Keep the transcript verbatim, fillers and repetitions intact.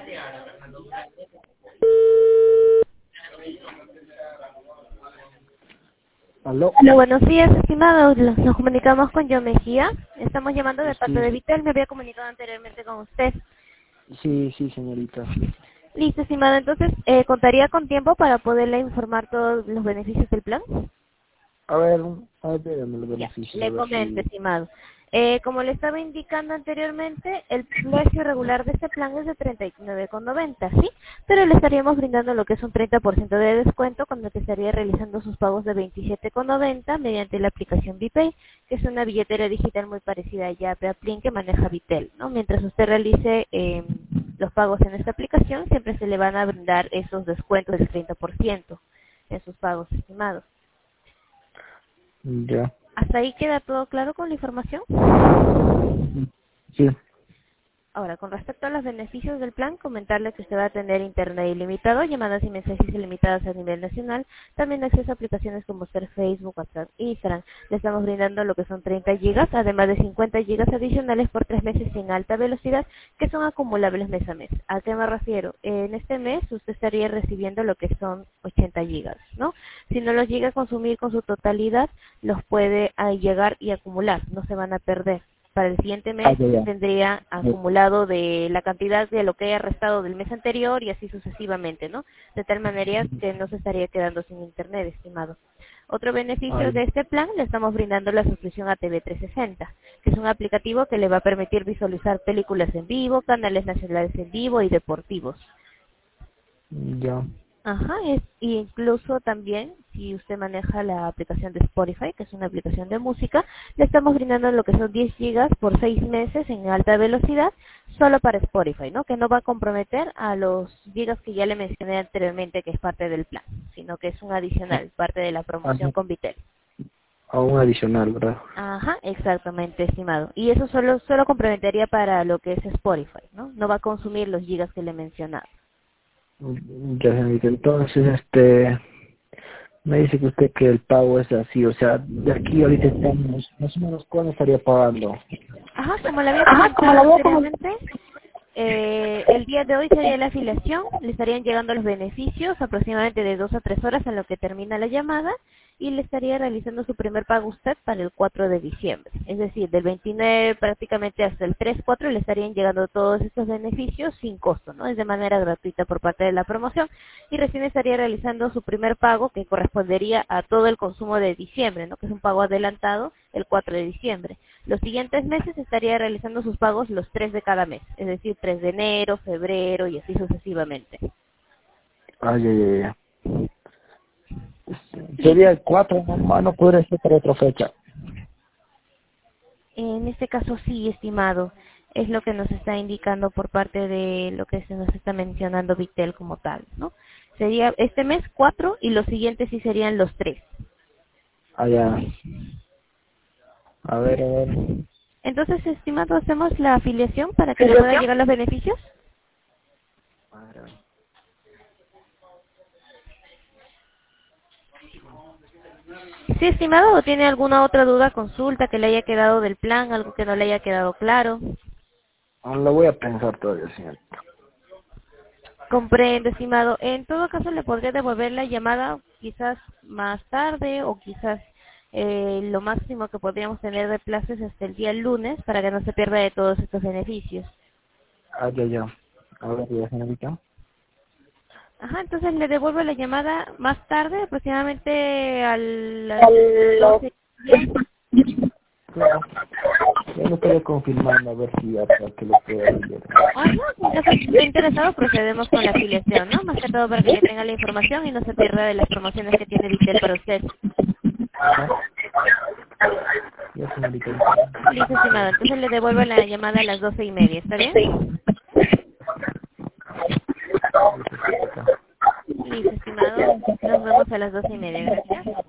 ¿Aló? Hola, buenos días, estimados. Los- Nos comunicamos con Yo Mejía. Estamos llamando de parte Sí, de Vitel. Me había comunicado anteriormente con usted. sí, sí, señorita. Listo, estimado. Entonces, eh, ¿contaría con tiempo para poderle informar todos los beneficios del plan? A ver, a ver, dígame los Ya, beneficios, a le ver comento, si... estimado. Eh, como le estaba indicando anteriormente, el precio regular de este plan es de treinta y nueve con noventa, ¿sí? Pero le estaríamos brindando lo que es un treinta por ciento de descuento con lo que estaría realizando sus pagos de veintisiete con noventa mediante la aplicación ViPay, que es una billetera digital muy parecida a Yape, a Plin, que maneja Vitel, ¿no? Mientras usted realice eh, los pagos en esta aplicación, siempre se le van a brindar esos descuentos del treinta por ciento en sus pagos estimados. Ya. ¿Hasta ahí queda todo claro con la información? Sí. Ahora, con respecto a los beneficios del plan, comentarle que usted va a tener internet ilimitado, llamadas y mensajes ilimitados a nivel nacional, también acceso a aplicaciones como ser Facebook, WhatsApp, Instagram. Le estamos brindando lo que son treinta gigas, además de cincuenta gigas adicionales por tres meses en alta velocidad, que son acumulables mes a mes. ¿A qué me refiero? En este mes usted estaría recibiendo lo que son ochenta gigas, ¿no? Si no los llega a consumir con su totalidad, los puede ah, llegar y acumular, no se van a perder. Para el siguiente Ah, mes ya, ya. tendría acumulado de la cantidad de lo que haya restado del mes anterior y así sucesivamente, ¿no? De tal manera que no se estaría quedando sin internet, estimado. Otro beneficio Ay, de este plan, le estamos brindando la suscripción a T V trescientos sesenta, que es un aplicativo que le va a permitir visualizar películas en vivo, canales nacionales en vivo y deportivos. ya. Ajá, es, y incluso también, si usted maneja la aplicación de Spotify, que es una aplicación de música, le estamos brindando lo que son diez gigas por seis meses en alta velocidad, solo para Spotify, ¿no? Que no va a comprometer a los gigas que ya le mencioné anteriormente, que es parte del plan, sino que es un adicional, parte de la promoción Ajá. con Vitel. Aún adicional, ¿verdad? Ajá, exactamente, estimado. Y eso solo, solo comprometería para lo que es Spotify, ¿no? No va a consumir los gigas que le he mencionado. Ya, señorita. Entonces, este... Me dice que usted que el pago es así, o sea, de aquí ahorita estamos, más o menos, ¿cuándo estaría pagando? Ajá, como le había Ajá, como comentado la veo como... anteriormente, eh, el día de hoy sería la afiliación, le estarían llegando los beneficios aproximadamente de dos a tres horas en lo que termina la llamada y le estaría realizando su primer pago usted para el cuatro de diciembre. Es decir, del veintinueve prácticamente hasta el tres cuatro le estarían llegando todos estos beneficios sin costo, ¿no? Es de manera gratuita por parte de la promoción y recién estaría realizando su primer pago que correspondería a todo el consumo de diciembre, ¿no? Que es un pago adelantado el cuatro de diciembre. Los siguientes meses estaría realizando sus pagos los tres de cada mes, es decir, tres de enero, febrero y así sucesivamente. Ah, ya, ya, ya. Sería el cuatro, no, no podría ser para otra fecha. En este caso sí, estimado, es lo que nos está indicando por parte de lo que se nos está mencionando Vitel como tal, ¿no? Sería este mes cuatro y los siguientes sí serían los tres. Ah, ya. A ver, a ver. Entonces, estimado, hacemos la afiliación para que le puedan llegar los beneficios. A ver, Sí, estimado, ¿o tiene alguna otra duda, consulta que le haya quedado del plan, algo que no le haya quedado claro? ah, lo voy a pensar todavía, señorita. Comprendo, estimado. En todo caso, le podría devolver la llamada quizás más tarde o quizás eh, lo máximo que podríamos tener de plazo es hasta el día lunes para que no se pierda de todos estos beneficios. Ah, ya, ya. A ver, ya, señorita. Ajá, entonces le devuelvo la llamada más tarde, aproximadamente a las Hello. doce. Claro. Ya lo estoy confirmando a ver si hasta que lo pueda ver. Ajá, en caso de que esté interesado, procedemos con la afiliación, ¿no? Más que todo para que ya tenga la información y no se pierda de las promociones que tiene Vitel para usted. Ajá. Ya, señorita. Listo, estimado. Entonces le devuelvo la llamada a las doce y media, ¿está bien? Listo, estimado. Nos vemos a las doce y media. Gracias.